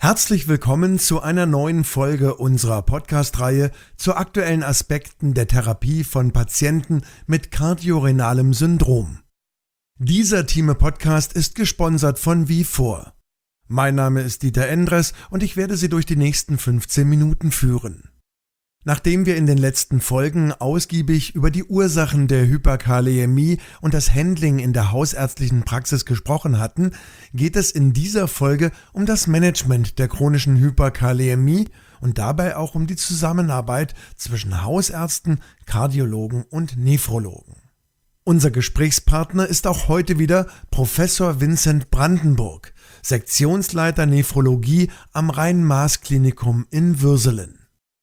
Herzlich willkommen zu einer neuen Folge unserer Podcast-Reihe zu aktuellen Aspekten der Therapie von Patienten mit kardiorenalem Syndrom. Dieser Thieme-Podcast ist gesponsert von Vifor. Mein Name ist Dieter Endres und ich werde Sie durch die nächsten 15 Minuten führen. Nachdem wir in den letzten Folgen ausgiebig über die Ursachen der Hyperkalämie und das Handling in der hausärztlichen Praxis gesprochen hatten, geht es in dieser Folge um das Management der chronischen Hyperkalämie und dabei auch um die Zusammenarbeit zwischen Hausärzten, Kardiologen und Nephrologen. Unser Gesprächspartner ist auch heute wieder Professor Vincent Brandenburg, Sektionsleiter Nephrologie am Rhein-Maas-Klinikum in Würselen.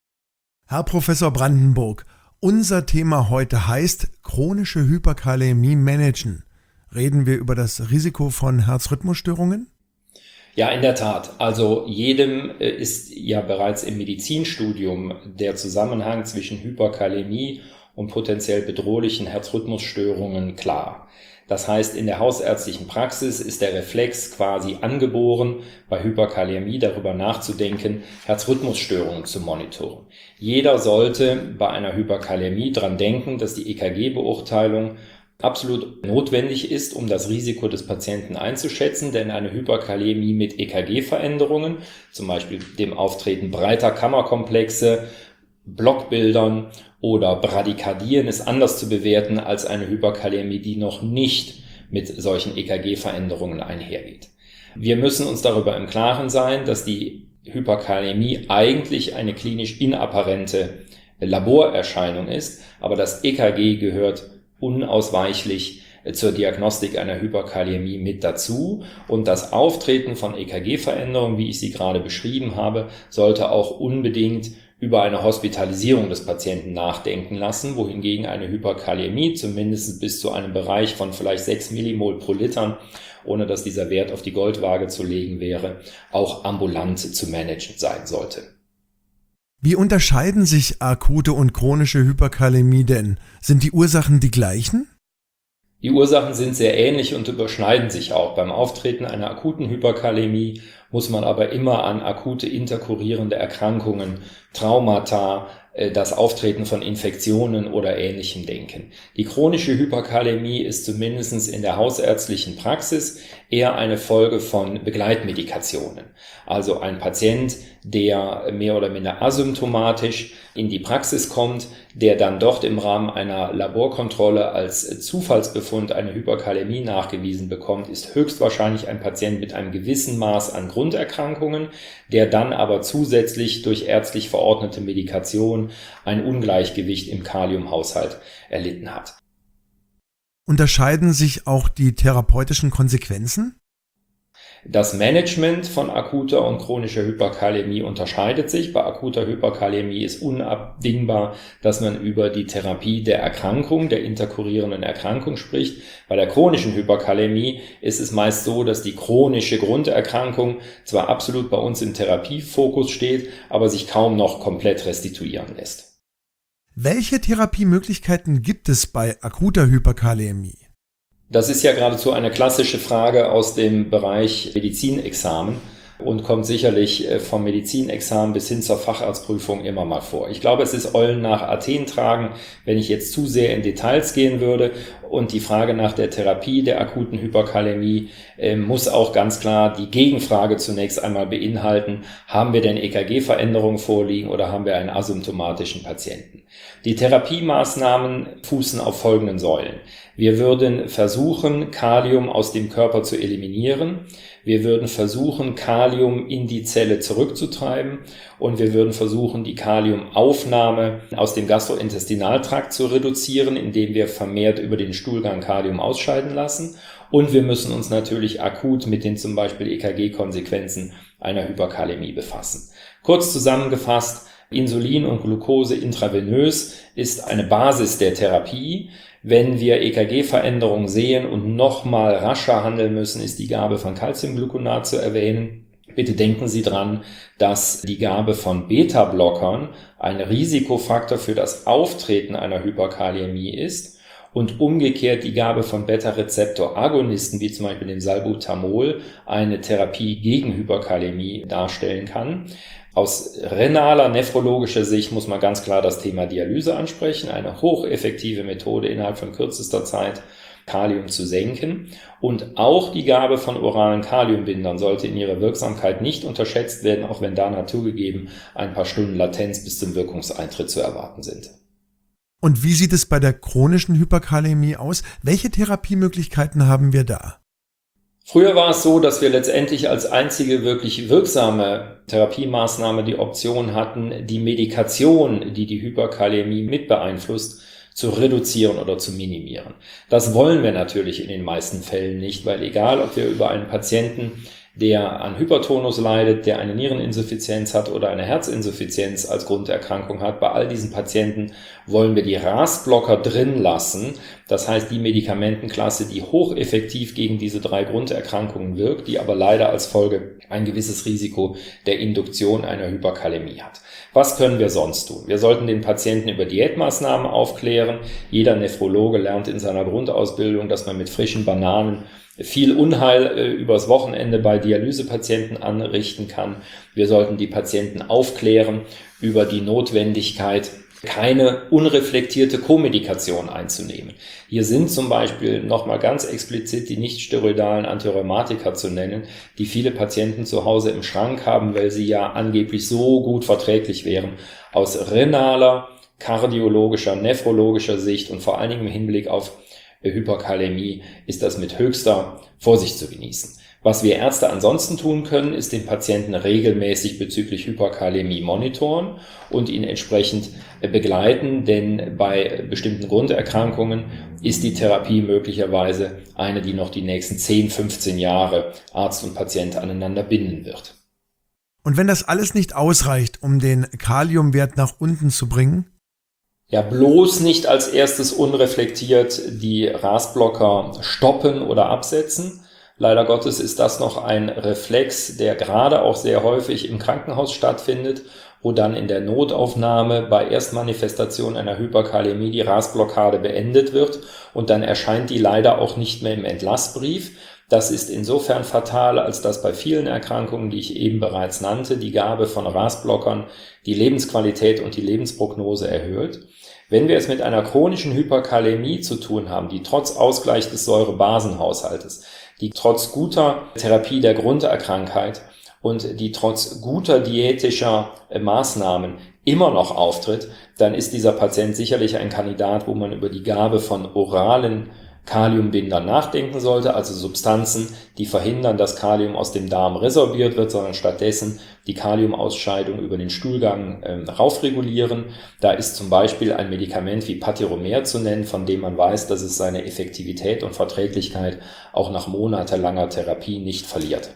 Herr Professor Brandenburg, unser Thema heute heißt chronische Hyperkalämie managen. Reden wir über das Risiko von Herzrhythmusstörungen? Ja, in der Tat. Also jedem ist ja bereits im Medizinstudium der Zusammenhang zwischen Hyperkalämie und potenziell bedrohlichen Herzrhythmusstörungen klar. Das heißt, in der hausärztlichen Praxis ist der Reflex quasi angeboren, bei Hyperkalämie darüber nachzudenken, Herzrhythmusstörungen zu monitoren. Jeder sollte bei einer Hyperkalämie dran denken, dass die EKG-Beurteilung absolut notwendig ist, um das Risiko des Patienten einzuschätzen, denn eine Hyperkalämie mit EKG-Veränderungen, zum Beispiel dem Auftreten breiter Kammerkomplexe, Blockbildern oder Bradykardien ist anders zu bewerten als eine Hyperkalämie, die noch nicht mit solchen EKG-Veränderungen einhergeht. Wir müssen uns darüber im Klaren sein, dass die Hyperkalämie eigentlich eine klinisch inapparente Laborerscheinung ist, aber das EKG gehört unausweichlich zur Diagnostik einer Hyperkalämie mit dazu und das Auftreten von EKG-Veränderungen, wie ich sie gerade beschrieben habe, sollte auch unbedingt über eine Hospitalisierung des Patienten nachdenken lassen, wohingegen eine Hyperkalämie zumindest bis zu einem Bereich von vielleicht 6 Millimol pro Liter, ohne dass dieser Wert auf die Goldwaage zu legen wäre, auch ambulant zu managen sein sollte. Wie unterscheiden sich akute und chronische Hyperkalämie denn? Sind die Ursachen die gleichen? Die Ursachen sind sehr ähnlich und überschneiden sich auch. Beim Auftreten einer akuten Hyperkalämie muss man aber immer an akute interkurrierende Erkrankungen, Traumata, das Auftreten von Infektionen oder Ähnlichem denken. Die chronische Hyperkalämie ist zumindest in der hausärztlichen Praxis eher eine Folge von Begleitmedikationen. Also ein Patient, der mehr oder minder asymptomatisch in die Praxis kommt, der dann dort im Rahmen einer Laborkontrolle als Zufallsbefund eine Hyperkalämie nachgewiesen bekommt, ist höchstwahrscheinlich ein Patient mit einem gewissen Maß an Grunderkrankungen, der dann aber zusätzlich durch ärztlich verordnete Medikation ein Ungleichgewicht im Kaliumhaushalt erlitten hat. Unterscheiden sich auch die therapeutischen Konsequenzen? Das Management von akuter und chronischer Hyperkalämie unterscheidet sich. Bei akuter Hyperkalämie ist unabdingbar, dass man über die Therapie der Erkrankung, der interkurrierenden Erkrankung spricht. Bei der chronischen Hyperkalämie ist es meist so, dass die chronische Grunderkrankung zwar absolut bei uns im Therapiefokus steht, aber sich kaum noch komplett restituieren lässt. Welche Therapiemöglichkeiten gibt es bei akuter Hyperkalämie? Das ist ja geradezu eine klassische Frage aus dem Bereich Medizinexamen und kommt sicherlich vom Medizinexamen bis hin zur Facharztprüfung immer mal vor. Ich glaube, es ist Eulen nach Athen tragen, wenn ich jetzt zu sehr in Details gehen würde. Und die Frage nach der Therapie der akuten Hyperkalämie muss auch ganz klar die Gegenfrage zunächst einmal beinhalten, haben wir denn EKG-Veränderungen vorliegen oder haben wir einen asymptomatischen Patienten? Die Therapiemaßnahmen fußen auf folgenden Säulen. Wir würden versuchen, Kalium aus dem Körper zu eliminieren. Wir würden versuchen, Kalium in die Zelle zurückzutreiben und wir würden versuchen, die Kaliumaufnahme aus dem Gastrointestinaltrakt zu reduzieren, indem wir vermehrt über den Stuhlgang Kalium ausscheiden lassen. Und wir müssen uns natürlich akut mit den zum Beispiel EKG-Konsequenzen einer Hyperkalämie befassen. Kurz zusammengefasst, Insulin und Glucose intravenös ist eine Basis der Therapie. Wenn wir EKG-Veränderungen sehen und nochmal rascher handeln müssen, ist die Gabe von Calciumgluconat zu erwähnen. Bitte denken Sie dran, dass die Gabe von Beta-Blockern ein Risikofaktor für das Auftreten einer Hyperkalämie ist und umgekehrt die Gabe von Beta-Rezeptor-Agonisten, wie zum Beispiel dem Salbutamol, eine Therapie gegen Hyperkalämie darstellen kann. Aus renaler, nephrologischer Sicht muss man ganz klar das Thema Dialyse ansprechen, eine hocheffektive Methode innerhalb von kürzester Zeit Kalium zu senken. Und auch die Gabe von oralen Kaliumbindern sollte in ihrer Wirksamkeit nicht unterschätzt werden, auch wenn da naturgegeben ein paar Stunden Latenz bis zum Wirkungseintritt zu erwarten sind. Und wie sieht es bei der chronischen Hyperkalämie aus? Welche Therapiemöglichkeiten haben wir da? Früher war es so, dass wir letztendlich als einzige wirklich wirksame Therapiemaßnahme die Option hatten, die Medikation, die die Hyperkalämie mit beeinflusst, zu reduzieren oder zu minimieren. Das wollen wir natürlich in den meisten Fällen nicht, weil egal, ob wir über einen Patienten, der an Hypertonus leidet, der eine Niereninsuffizienz hat oder eine Herzinsuffizienz als Grunderkrankung hat, bei all diesen Patienten wollen wir die RAS-Blocker drin lassen. Das heißt, die Medikamentenklasse, die hocheffektiv gegen diese 3 Grunderkrankungen wirkt, die aber leider als Folge ein gewisses Risiko der Induktion einer Hyperkalämie hat. Was können wir sonst tun? Wir sollten den Patienten über Diätmaßnahmen aufklären. Jeder Nephrologe lernt in seiner Grundausbildung, dass man mit frischen Bananen viel Unheil übers Wochenende bei Dialysepatienten anrichten kann. Wir sollten die Patienten aufklären über die Notwendigkeit, keine unreflektierte Komedikation einzunehmen. Hier sind zum Beispiel nochmal ganz explizit die nicht-steroidalen Antirheumatika zu nennen, die viele Patienten zu Hause im Schrank haben, weil sie ja angeblich so gut verträglich wären. Aus renaler, kardiologischer, nephrologischer Sicht und vor allen Dingen im Hinblick auf Hyperkalämie ist das mit höchster Vorsicht zu genießen. Was wir Ärzte ansonsten tun können, ist den Patienten regelmäßig bezüglich Hyperkalämie monitoren und ihn entsprechend begleiten, denn bei bestimmten Grunderkrankungen ist die Therapie möglicherweise eine, die noch die nächsten 10, 15 Jahre Arzt und Patient aneinander binden wird. Und wenn das alles nicht ausreicht, um den Kaliumwert nach unten zu bringen? Ja, bloß nicht als erstes unreflektiert die RAS-Blocker stoppen oder absetzen. Leider Gottes ist das noch ein Reflex, der gerade auch sehr häufig im Krankenhaus stattfindet, wo dann in der Notaufnahme bei Erstmanifestation einer Hyperkalämie die RAS-Blockade beendet wird und dann erscheint die leider auch nicht mehr im Entlassbrief. Das ist insofern fatal, als dass bei vielen Erkrankungen, die ich eben bereits nannte, die Gabe von RAS-Blockern die Lebensqualität und die Lebensprognose erhöht. Wenn wir es mit einer chronischen Hyperkalämie zu tun haben, die trotz Ausgleich des Säurebasenhaushaltes, die trotz guter Therapie der Grunderkrankheit und die trotz guter diätischer Maßnahmen immer noch auftritt, dann ist dieser Patient sicherlich ein Kandidat, wo man über die Gabe von oralen Kaliumbindern nachdenken sollte, also Substanzen, die verhindern, dass Kalium aus dem Darm resorbiert wird, sondern stattdessen die Kaliumausscheidung über den Stuhlgang raufregulieren. Da ist zum Beispiel ein Medikament wie Patiromer zu nennen, von dem man weiß, dass es seine Effektivität und Verträglichkeit auch nach monatelanger Therapie nicht verliert.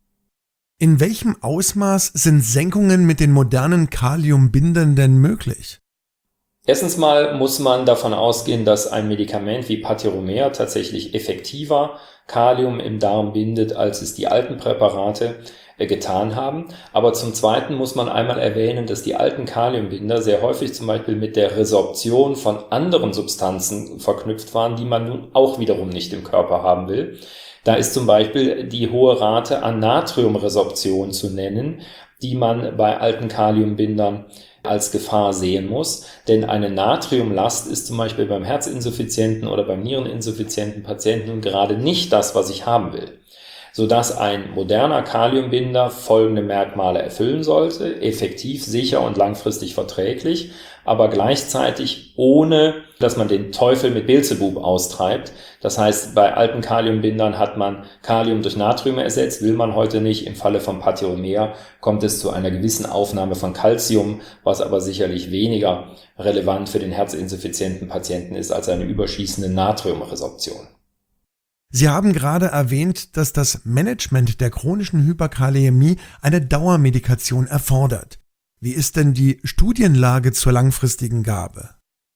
In welchem Ausmaß sind Senkungen mit den modernen Kaliumbindern denn möglich? Erstens mal muss man davon ausgehen, dass ein Medikament wie Patiromer tatsächlich effektiver Kalium im Darm bindet, als es die alten Präparate getan haben. Aber zum Zweiten muss man einmal erwähnen, dass die alten Kaliumbinder sehr häufig zum Beispiel mit der Resorption von anderen Substanzen verknüpft waren, die man nun auch wiederum nicht im Körper haben will. Da ist zum Beispiel die hohe Rate an Natriumresorption zu nennen, die man bei alten Kaliumbindern als Gefahr sehen muss, denn eine Natriumlast ist zum Beispiel beim herzinsuffizienten oder beim niereninsuffizienten Patienten nun gerade nicht das, was ich haben will, sodass ein moderner Kaliumbinder folgende Merkmale erfüllen sollte: effektiv, sicher und langfristig verträglich, aber gleichzeitig ohne, dass man den Teufel mit Beelzebub austreibt. Das heißt, bei alten Kaliumbindern hat man Kalium durch Natrium ersetzt, will man heute nicht. Im Falle von Patiromer kommt es zu einer gewissen Aufnahme von Calcium, was aber sicherlich weniger relevant für den herzinsuffizienten Patienten ist als eine überschießende Natriumresorption. Sie haben gerade erwähnt, dass das Management der chronischen Hyperkalämie eine Dauermedikation erfordert. Wie ist denn die Studienlage zur langfristigen Gabe?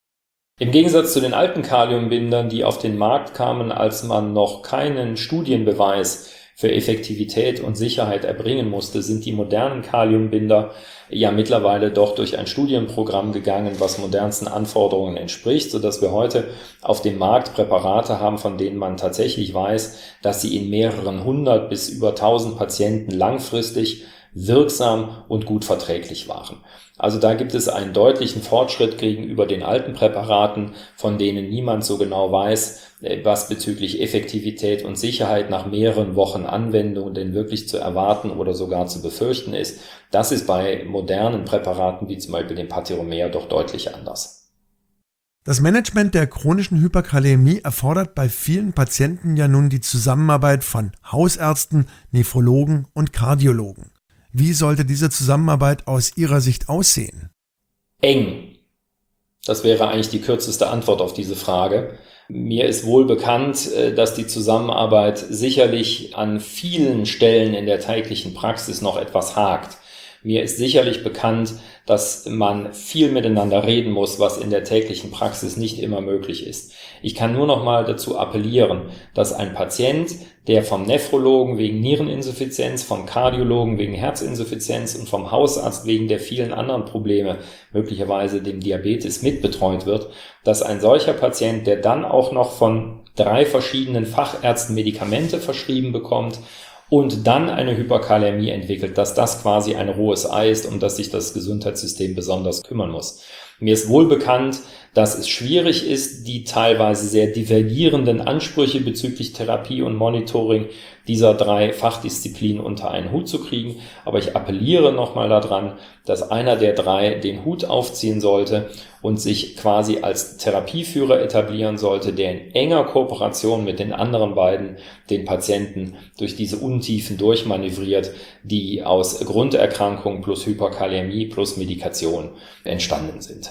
Im Gegensatz zu den alten Kaliumbindern, die auf den Markt kamen, als man noch keinen Studienbeweis für Effektivität und Sicherheit erbringen musste, sind die modernen Kaliumbinder ja mittlerweile doch durch ein Studienprogramm gegangen, was modernsten Anforderungen entspricht, sodass wir heute auf dem Markt Präparate haben, von denen man tatsächlich weiß, dass sie in mehreren 100 bis über 1000 Patienten langfristig wirksam und gut verträglich waren. Also da gibt es einen deutlichen Fortschritt gegenüber den alten Präparaten, von denen niemand so genau weiß, was bezüglich Effektivität und Sicherheit nach mehreren Wochen Anwendung denn wirklich zu erwarten oder sogar zu befürchten ist. Das ist bei modernen Präparaten wie zum Beispiel dem Patiromer doch deutlich anders. Das Management der chronischen Hyperkalämie erfordert bei vielen Patienten ja nun die Zusammenarbeit von Hausärzten, Nephrologen und Kardiologen. Wie sollte diese Zusammenarbeit aus Ihrer Sicht aussehen? Eng. Das wäre eigentlich die kürzeste Antwort auf diese Frage. Mir ist wohl bekannt, dass die Zusammenarbeit sicherlich an vielen Stellen in der täglichen Praxis noch etwas hakt. Mir ist sicherlich bekannt, dass man viel miteinander reden muss, was in der täglichen Praxis nicht immer möglich ist. Ich kann nur noch mal dazu appellieren, dass ein Patient, der vom Nephrologen wegen Niereninsuffizienz, vom Kardiologen wegen Herzinsuffizienz und vom Hausarzt wegen der vielen anderen Probleme, möglicherweise dem Diabetes, mitbetreut wird, dass ein solcher Patient, der dann auch noch von 3 verschiedenen Fachärzten Medikamente verschrieben bekommt und dann eine Hyperkalämie entwickelt, dass das quasi ein rohes Ei ist, um das sich das Gesundheitssystem besonders kümmern muss. Mir ist wohl bekannt, dass es schwierig ist, die teilweise sehr divergierenden Ansprüche bezüglich Therapie und Monitoring dieser 3 Fachdisziplinen unter einen Hut zu kriegen. Aber ich appelliere nochmal daran, dass einer der 3 den Hut aufziehen sollte und sich quasi als Therapieführer etablieren sollte, der in enger Kooperation mit den anderen beiden den Patienten durch diese Untiefen durchmanövriert, die aus Grunderkrankung plus Hyperkalämie plus Medikation entstanden sind.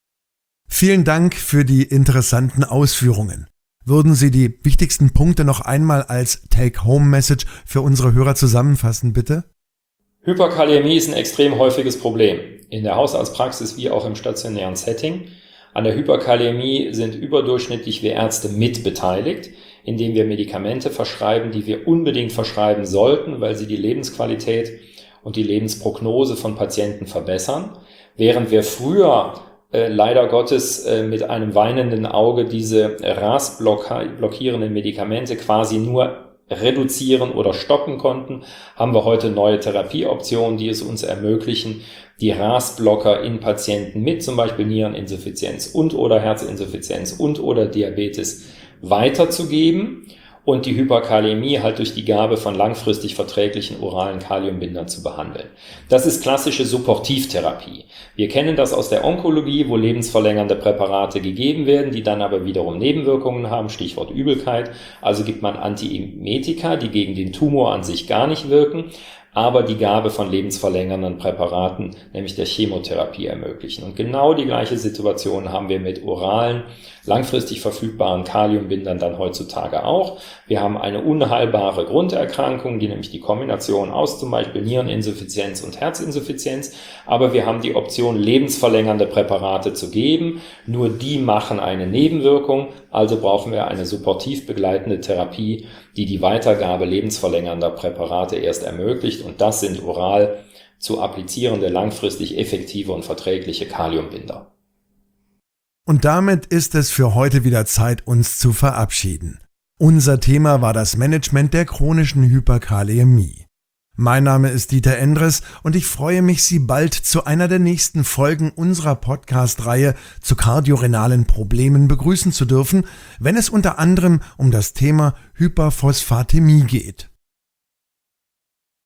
Vielen Dank für die interessanten Ausführungen. Würden Sie die wichtigsten Punkte noch einmal als Take-Home-Message für unsere Hörer zusammenfassen, bitte? Hyperkalämie ist ein extrem häufiges Problem, in der Hausarztpraxis wie auch im stationären Setting. An der Hyperkalämie sind überdurchschnittlich wir Ärzte mit beteiligt, indem wir Medikamente verschreiben, die wir unbedingt verschreiben sollten, weil sie die Lebensqualität und die Lebensprognose von Patienten verbessern, während wir früher leider Gottes mit einem weinenden Auge diese RAS-blockierenden Medikamente quasi nur reduzieren oder stoppen konnten, haben wir heute neue Therapieoptionen, die es uns ermöglichen, die RAS-Blocker in Patienten mit zum Beispiel Niereninsuffizienz und oder Herzinsuffizienz und oder Diabetes weiterzugeben und die Hyperkalämie halt durch die Gabe von langfristig verträglichen oralen Kaliumbindern zu behandeln. Das ist klassische Supportivtherapie. Wir kennen das aus der Onkologie, wo lebensverlängernde Präparate gegeben werden, die dann aber wiederum Nebenwirkungen haben, Stichwort Übelkeit. Also gibt man Antiemetika, die gegen den Tumor an sich gar nicht wirken, aber die Gabe von lebensverlängernden Präparaten, nämlich der Chemotherapie, ermöglichen. Und genau die gleiche Situation haben wir mit oralen, langfristig verfügbaren Kaliumbindern dann heutzutage auch. Wir haben eine unheilbare Grunderkrankung, die nämlich die Kombination aus zum Beispiel Niereninsuffizienz und Herzinsuffizienz, aber wir haben die Option, lebensverlängernde Präparate zu geben. Nur die machen eine Nebenwirkung, also brauchen wir eine supportiv begleitende Therapie, die die Weitergabe lebensverlängernder Präparate erst ermöglicht, und das sind oral zu applizierende, langfristig effektive und verträgliche Kaliumbinder. Und damit ist es für heute wieder Zeit, uns zu verabschieden. Unser Thema war das Management der chronischen Hyperkalämie. Mein Name ist Dieter Endres und ich freue mich, Sie bald zu einer der nächsten Folgen unserer Podcast-Reihe zu kardiorenalen Problemen begrüßen zu dürfen, wenn es unter anderem um das Thema Hyperphosphatämie geht.